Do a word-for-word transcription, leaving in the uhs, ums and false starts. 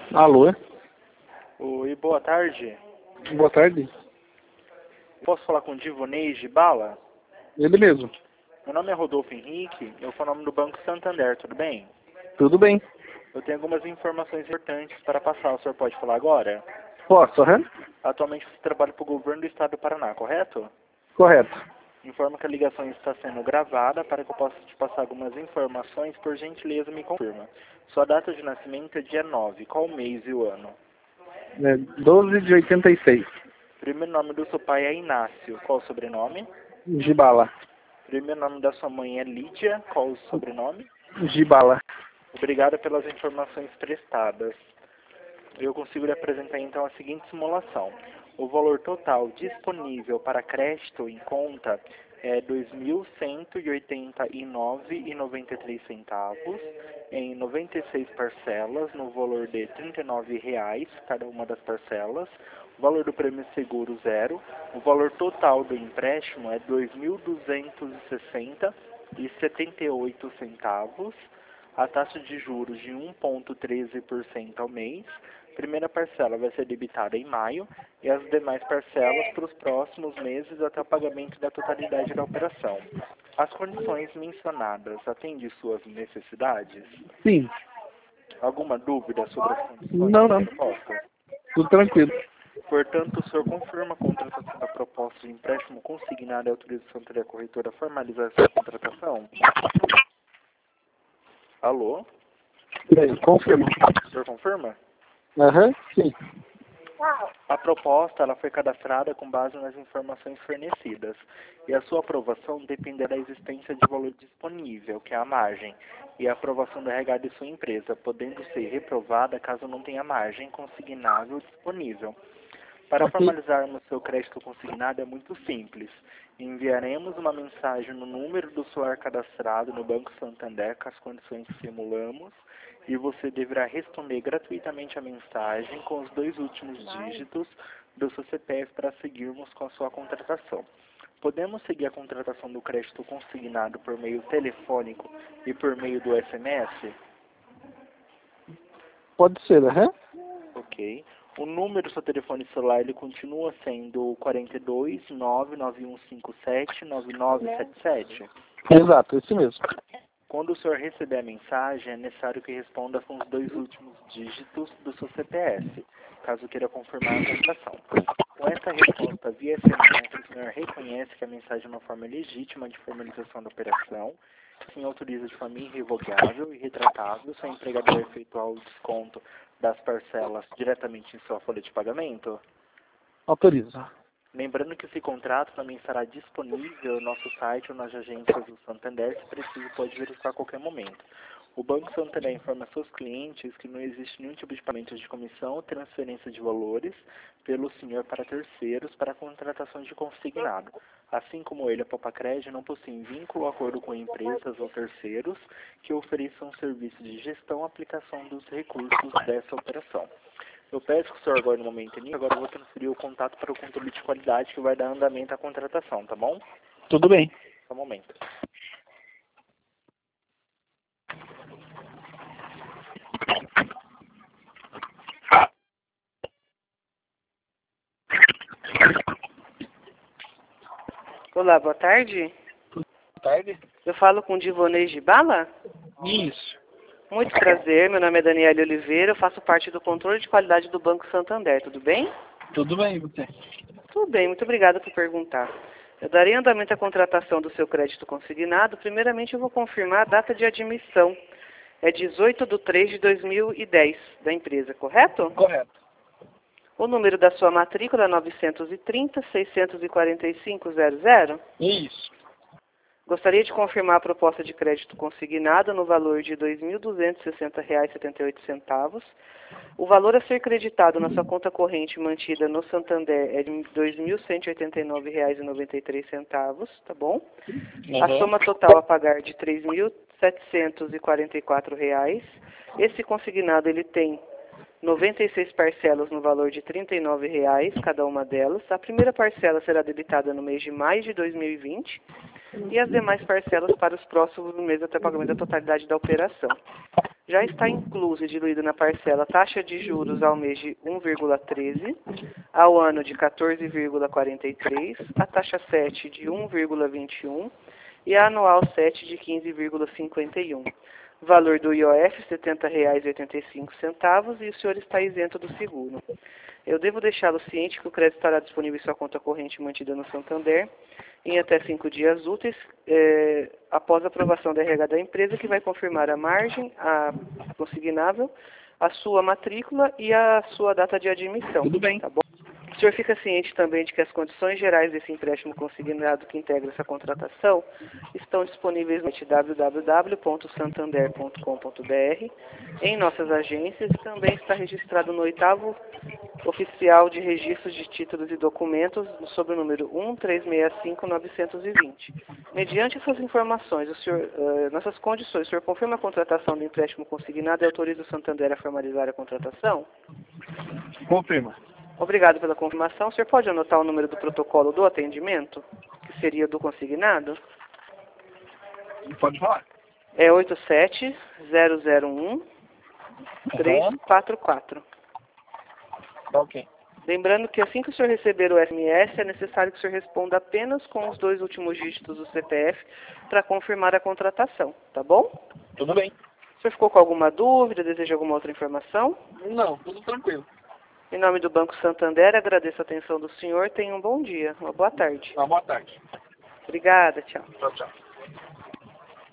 Alô? Oi, boa tarde. Boa tarde. Posso falar com o Divonês de Bala? Ele mesmo. Meu nome é Rodolfo Henrique, eu sou o nome do Banco Santander, tudo bem? Tudo bem? Eu tenho algumas informações importantes para passar, o senhor pode falar agora? Posso, aham? Atualmente você trabalha para o governo do estado do Paraná, correto? Correto. Informa que a ligação está sendo gravada para que eu possa te passar algumas informações, por gentileza me confirma. Sua data de nascimento é dia nove, qual o mês e o ano? É doze de oitenta e seis. Primeiro nome do seu pai é Inácio, qual o sobrenome? Gibala. Primeiro nome da sua mãe é Lídia, qual o sobrenome? Gibala. Obrigado pelas informações prestadas. Eu consigo lhe apresentar então a seguinte simulação. O valor total disponível para crédito em conta é dois mil cento e oitenta e nove reais e noventa e três centavos em noventa e seis parcelas no valor de trinta e nove reais cada uma das parcelas. O valor do prêmio seguro zero. O valor total do empréstimo é dois mil duzentos e sessenta reais e setenta e oito centavos. A taxa de juros de um vírgula treze por cento ao mês. Primeira parcela vai ser debitada em maio e as demais parcelas para os próximos meses até o pagamento da totalidade da operação. As condições mencionadas atendem suas necessidades? Sim. Alguma dúvida sobre as condições Não, da não. proposta? Tudo tranquilo. Portanto, o senhor confirma a contratação da proposta de empréstimo consignado e autorização da corretora a formalizar essa contratação? Alô? E aí, confirma. O senhor confirma? Aham, sim. A proposta ela foi cadastrada com base nas informações fornecidas e a sua aprovação dependerá da existência de valor disponível, que é a margem, e a aprovação do R H de sua empresa, podendo ser reprovada caso não tenha margem consignável disponível. Para Ok. formalizarmos seu crédito consignado é muito simples. Enviaremos uma mensagem no número do celular cadastrado no Banco Santander com as condições que simulamos e você deverá responder gratuitamente a mensagem com os dois últimos dígitos do seu C P F para seguirmos com a sua contratação. Podemos seguir a contratação do crédito consignado por meio telefônico e por meio do S M S? Pode ser, aham? Ok. O número do seu telefone celular ele continua sendo quarenta e dois, nove nove um cinco sete, nove nove sete sete? Exato, esse mesmo. Quando o senhor receber a mensagem, é necessário que responda com os dois últimos dígitos do seu C P F, caso queira confirmar a contratação. Com essa resposta via S M S, o senhor reconhece que a mensagem é uma forma legítima de formalização da operação, sim autoriza de forma irrevogável e retratável seu empregador efetuar o desconto das parcelas diretamente em sua folha de pagamento? Autoriza. Lembrando que esse contrato também estará disponível no nosso site ou nas agências do Santander, se preciso pode verificar a qualquer momento. O Banco Santander informa a seus clientes que não existe nenhum tipo de pagamento de comissão ou transferência de valores pelo senhor para terceiros para a contratação de consignado. Assim como ele, a Popacred não possui vínculo ou acordo com empresas ou terceiros que ofereçam serviço de gestão e aplicação dos recursos dessa operação. Eu peço que o senhor aguarde um momento ali, agora eu vou transferir o contato para o controle de qualidade que vai dar andamento à contratação, tá bom? Tudo bem. Só um momento. Olá, boa tarde. Boa tarde. Eu falo com o Divonês de Bala? Isso. Muito prazer, meu nome é Daniela Oliveira, eu faço parte do controle de qualidade do Banco Santander, tudo bem? Tudo bem, e você? Tudo bem, muito obrigada por perguntar. Eu darei andamento à contratação do seu crédito consignado. Primeiramente eu vou confirmar a data de admissão. É dezoito de três de dois mil e dez da empresa, correto? Correto. O número da sua matrícula é novecentos e trinta, seiscentos e quarenta e cinco, zero zero? Isso. Gostaria de confirmar a proposta de crédito consignado no valor de dois mil duzentos e sessenta reais e setenta e oito centavos. O valor a ser creditado na sua conta corrente mantida no Santander é de dois mil cento e oitenta e nove reais e noventa e três centavos, tá bom? Uhum. A soma total a pagar de três mil setecentos e quarenta e quatro reais. Esse consignado ele tem noventa e seis parcelas no valor de trinta e nove reais cada uma delas. A primeira parcela será debitada no mês de maio de dois mil e vinte e as demais parcelas para os próximos meses até o pagamento da totalidade da operação. já está incluso e diluído na parcela taxa de juros ao mês de um vírgula treze, ao ano de quatorze vírgula quarenta e três, a taxa sete de um vírgula vinte e um e a anual sete de quinze vírgula cinquenta e um. Valor do I O F, setenta reais e oitenta e cinco centavos, e o senhor está isento do seguro. Eu devo deixá-lo ciente que o crédito estará disponível em sua conta corrente mantida no Santander em até cinco dias úteis, eh, após a aprovação da R H da empresa, que vai confirmar a margem, a consignável, a sua matrícula e a sua data de admissão. Tudo bem. Tá bom? O senhor fica ciente também de que as condições gerais desse empréstimo consignado que integra essa contratação estão disponíveis no site w w w ponto santander ponto com ponto b r, em nossas agências, e também está registrado no oitavo Oficial de Registros de Títulos e Documentos, sob o número um três seis cinco nove dois zero. Mediante essas informações, o senhor, uh, nossas condições, o senhor confirma a contratação do empréstimo consignado e autoriza o Santander a formalizar a contratação? Confirma. Obrigado pela confirmação. O senhor pode anotar o número do protocolo do atendimento, que seria do consignado? Pode falar. É oito sete zero zero um três quatro quatro. Tá ok. Lembrando que assim que o senhor receber o S M S, é necessário que o senhor responda apenas com os dois últimos dígitos do C P F para confirmar a contratação, tá bom? Tudo bem. O senhor ficou com alguma dúvida, deseja alguma outra informação? Não, tudo tranquilo. Em nome do Banco Santander, agradeço a atenção do senhor. Tenha um bom dia, uma boa tarde. Uma boa tarde. Obrigada, tchau. Tchau, tchau.